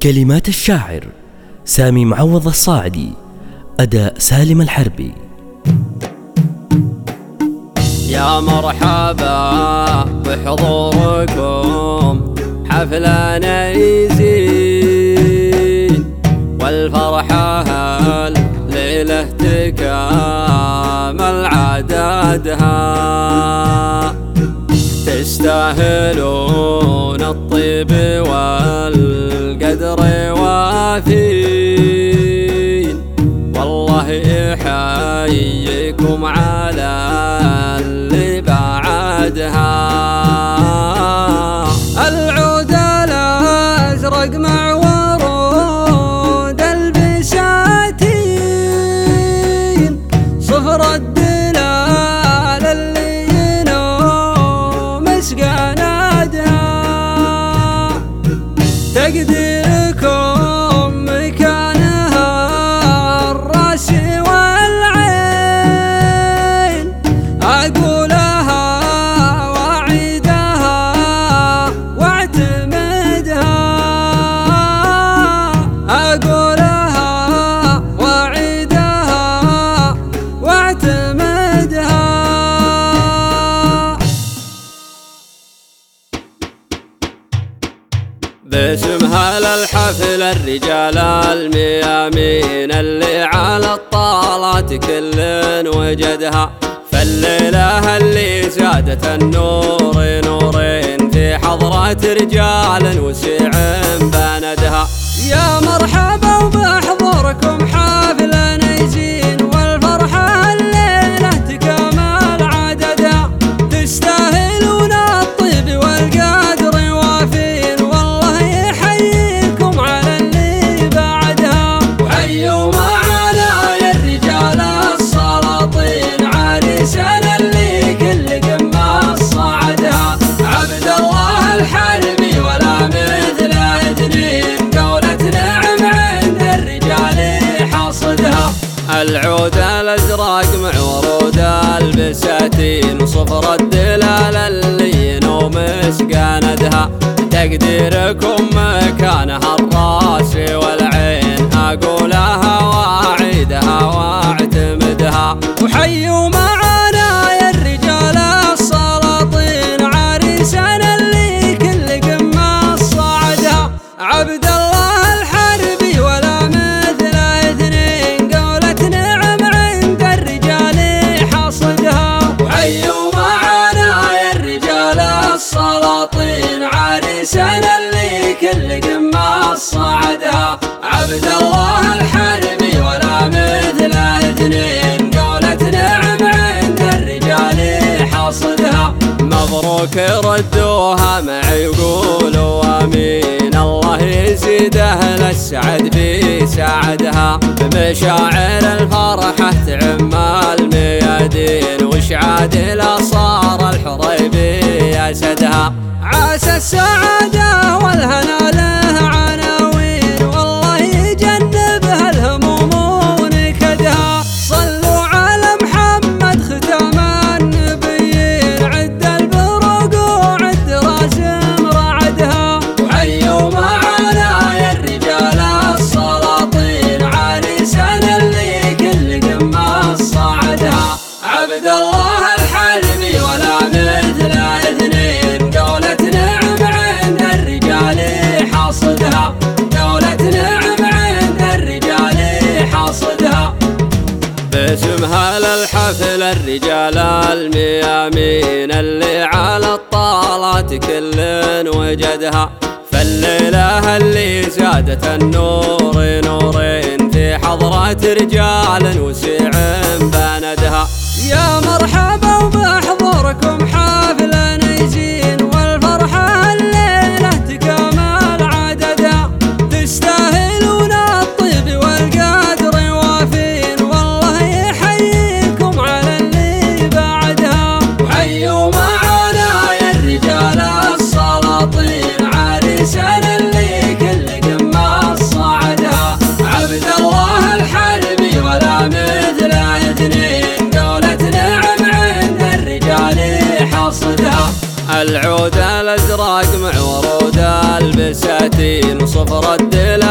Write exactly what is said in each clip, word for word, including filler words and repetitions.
كلمات الشاعر سامي معوض الصاعدي، أداء سالم الحربي. يا مرحبا بحضوركم حفلنا يزين، والفرحة هالليلة تكامل عددها، تستاهلون الطيب والقدر وافين، والله يحييكم على اللي بعدها. العود الأزرق مع ورود البساتين، صفر الدلال اللي ينوم سقنادها، تقديركم مكانها الراس والعين، أقولها وأعيدها واعتمدها، أقولها وأعيدها واعتمدها. باسم هالحفل الرجال الميامين اللي على الطالات كل وجدها، فالليلة اللي زادت النور نورين في حضرة رجال وسع بندها. يا مرحبا وبحضوركم حافل نيزين، والفرحة الليلة تكامل عددها، تستاهلون الطيب والقدر وافين، والله يحييكم على اللي بعدها. وحيوا معنا يا الرجال السلاطين، عريسنا اللي كل قمة صعدها، عبد الله الحربي ولا مثل اثنين، قولة نعم عند الرجال حاصدها. العود الازرق مع ورود البساتين، صفر الدلال اللي ينوم سقاندها، تقديركم مكانها الراس والعين، اقولها واعيدها واعتمدها. وحيوا معنا يا الرجال السلاطين، عريسنا اللي كل قمة صعدها، عبد الله الحربي ولا مثل اثنين، قولة نعم عند الرجال حاصدها. وحيوا معنا يا الرجال السلاطين، عريسنا اللي كل قمة صعدها، عبد الله الحربي ولا مثل اثنين، قولة نعم عند الرجال حاصدها. مبروك ردوها مع يقولوا امين، الله يزيد اهل السعد في سعدها، بمشاعر الفرحة تعم الميادين، وشعاد الأصار الحريبي أسدها. عسى السعادة والهنا له عناوين، والله يجنبها الهموم ونكدها. صلوا على محمد ختام النبيين، عد البروق وعد راسم رعدها. وحيوا معنا يا الرجال السلاطين، عريسنا اللي كل قمة صعدها، عبد الله الحربي ولا مثل اثنين، قولة نعم عند الرجال حاصدها، قولة نعم عند الرجال حاصدها. باسم هالحفل الرجال الميامين اللي على الطالات كل وجدها، فالليلة اللي زادت النور نورين في حضرة رجال وسع بندها. يا مرحبا وبحضوركم حافل نيزين، والفرحة الليلة تكامل عددها، تستاهلون الطيب والقدر وافين، والله يحييكم على اللي بعدها. وحيوا معنا يا الرجال السلاطين، عريسنا اللي كل قمة صعدها، عبد الله الحربي ولا مثل اثنين، قولة نعم عند الرجال حاصدها. العود الازرق مع ورود البساتين، صفر الدلال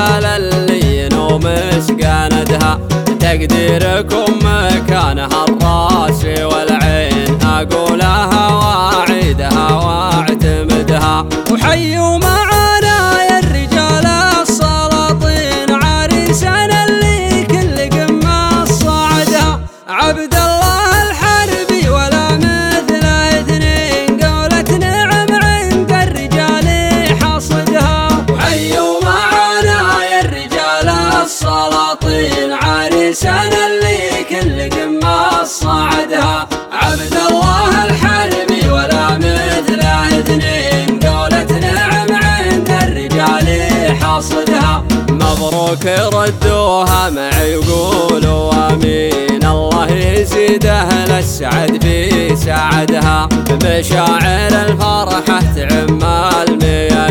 تقديركم مكانها الراس والعين، أقولها واعيدها واعتمدها. وحيوا معانا يا الرجال السلاطين، عريسنا اللي كل قمة صعدها. عبد الله الحربي ولا مثل اثنين، قولة نعم عند الرجال حصدها. وحيوا معانا يا الرجال السلاطين، عريسنا اللي كل قمة صعدها. عبد الله الحربي ولا مثل اثنين، قولة نعم عند الرجال حصدها. مبروك ردوها معي يقولوا امين، الله يزيد اهل السعد في سعدها. بمشاعر الفرحة تعم المياه